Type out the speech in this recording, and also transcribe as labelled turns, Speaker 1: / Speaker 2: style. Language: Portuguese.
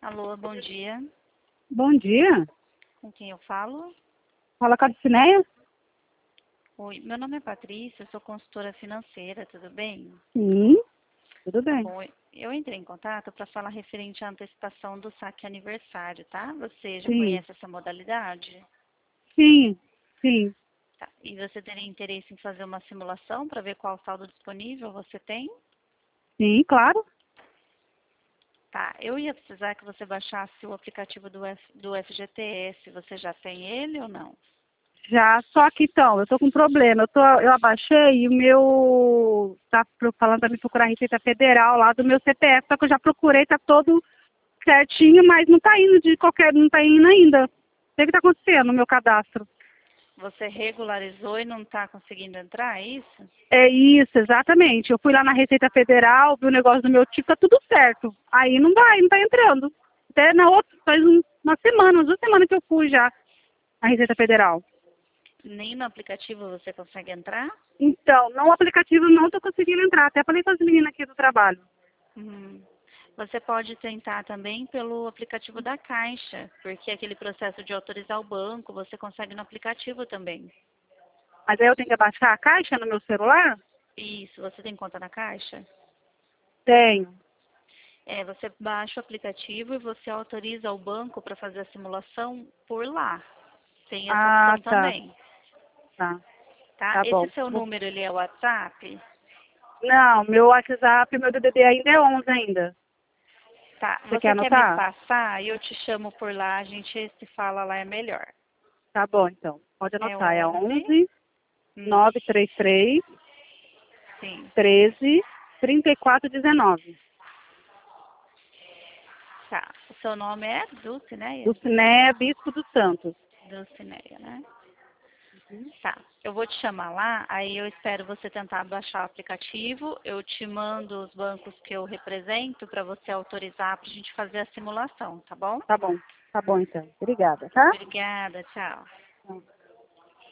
Speaker 1: Alô, bom dia.
Speaker 2: Bom dia.
Speaker 1: Com quem eu falo?
Speaker 2: Fala com a Cineia?
Speaker 1: Oi, meu nome é Patrícia, eu sou consultora financeira, tudo bem?
Speaker 2: Sim, tudo
Speaker 1: Tá
Speaker 2: bem.
Speaker 1: bom. Eu entrei em contato para falar referente à antecipação do saque aniversário, tá? Você já
Speaker 2: Sim,
Speaker 1: conhece essa modalidade?
Speaker 2: sim, sim.
Speaker 1: Tá. E você teria interesse em fazer uma simulação para ver qual saldo disponível você tem?
Speaker 2: Sim, claro.
Speaker 1: Tá. Eu ia precisar que você baixasse o aplicativo do FGTS. Você já tem ele ou não?
Speaker 2: Já, só que então, eu tô com um problema. Eu abaixei e o meu. Tá falando pra me procurar a Receita Federal lá do meu CPF, só que eu já procurei, tá todo certinho, mas não tá indo não tá indo ainda. O que tá acontecendo no meu cadastro?
Speaker 1: Você regularizou e não está conseguindo entrar, é isso?
Speaker 2: É isso, exatamente. Eu fui lá na Receita Federal, vi o negócio do meu tipo, tá tudo certo. Aí não vai, não tá entrando. Até na outra, uma semana, umas 2 semanas que eu fui já na Receita Federal.
Speaker 1: Nem no aplicativo você consegue entrar?
Speaker 2: Então, no aplicativo não tô conseguindo entrar. Até falei com as meninas aqui do trabalho.
Speaker 1: Hum. Você pode tentar também pelo aplicativo da Caixa, porque aquele processo de autorizar o banco você consegue no aplicativo também.
Speaker 2: Mas aí eu tenho que abaixar a caixa no meu celular?
Speaker 1: Isso, você tem conta na Caixa?
Speaker 2: Tenho.
Speaker 1: É, você baixa o aplicativo e você autoriza o banco para fazer a simulação por lá. Tem essa
Speaker 2: Ah,
Speaker 1: opção
Speaker 2: tá.
Speaker 1: também,
Speaker 2: Tá.
Speaker 1: tá?
Speaker 2: Tá
Speaker 1: Esse
Speaker 2: bom.
Speaker 1: seu número, ele é o WhatsApp?
Speaker 2: Não, meu WhatsApp, meu DDD ainda é 11 ainda.
Speaker 1: Tá,
Speaker 2: Você quer
Speaker 1: você quer me
Speaker 2: anotar?
Speaker 1: passar e eu te chamo por lá, a gente se fala lá, é melhor.
Speaker 2: Tá bom, então. Pode
Speaker 1: É
Speaker 2: anotar. É
Speaker 1: 11.
Speaker 2: 11
Speaker 1: Hum,
Speaker 2: 933
Speaker 1: sim,
Speaker 2: 13 34 19.
Speaker 1: tá. O seu nome é
Speaker 2: Do
Speaker 1: Dulcineia?
Speaker 2: Ciné Bispo dos Santos.
Speaker 1: Dulcineia, né?
Speaker 2: Uhum.
Speaker 1: Tá. Eu vou te chamar lá, aí eu espero você tentar baixar o aplicativo. Eu te mando os bancos que eu represento para você autorizar para a gente fazer a simulação, tá bom?
Speaker 2: Tá bom então. Obrigada, tá?
Speaker 1: Obrigada, tchau.
Speaker 2: Tá.